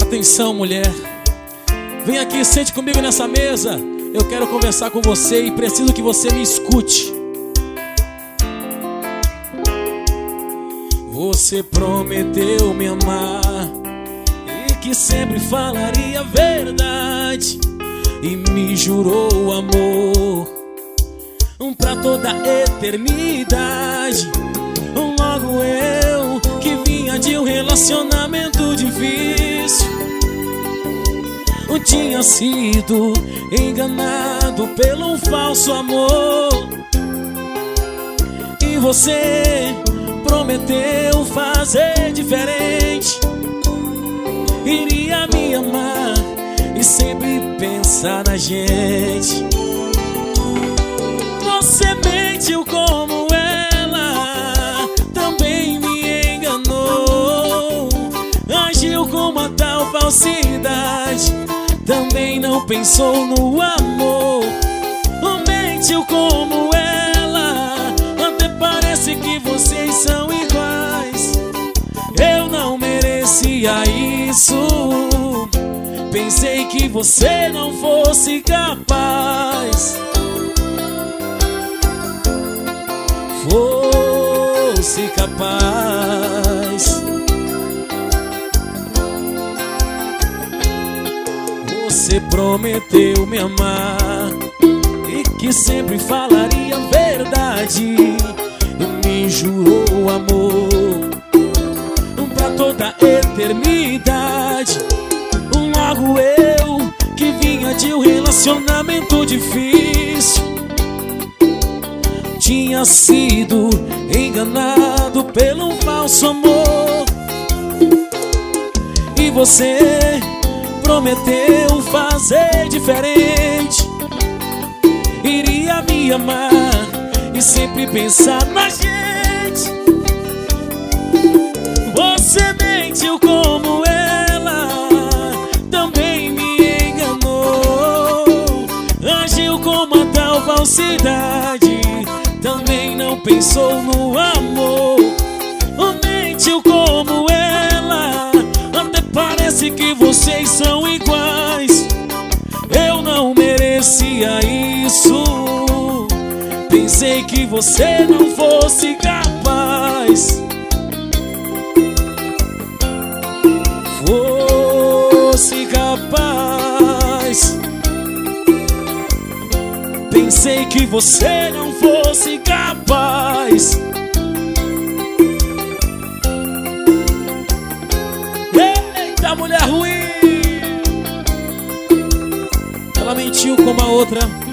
Atenção, mulher, vem aqui, sente comigo nessa mesa. Eu quero conversar com você e preciso que você me escute. Você prometeu me amar e que sempre falaria a verdade, e me jurou amor pra toda a eternidade. Logo eu, que vinha de um relacionamento difícil, tinha sido enganado pelo falso amor. E você prometeu fazer diferente, iria me amar e sempre pensar na gente. Você mentiu como ela também me enganou, agiu com uma tal falsidade, também não pensou no amor. Mentiu como ela, até parece que vocês são iguais. Eu não merecia isso, pensei que você não fosse capaz. Fosse capaz. Você prometeu me amar e que sempre falaria a verdade, e me jurou amor pra toda a eternidade. Logo eu, que vinha de um relacionamento difícil, tinha sido enganado pelo falso amor. E você prometeu fazer diferente, iria me amar e sempre pensar na gente. Você mentiu como ela também me enganou, agiu com uma tal falsidade, também não pensou no amor. Mentiu como ela, até parece que vocês são iguais. Eu não merecia isso, pensei que você não fosse capaz. Fosse capaz. Pensei que você não fosse capaz. Eita, mulher ruim! Ela mentiu com uma outra.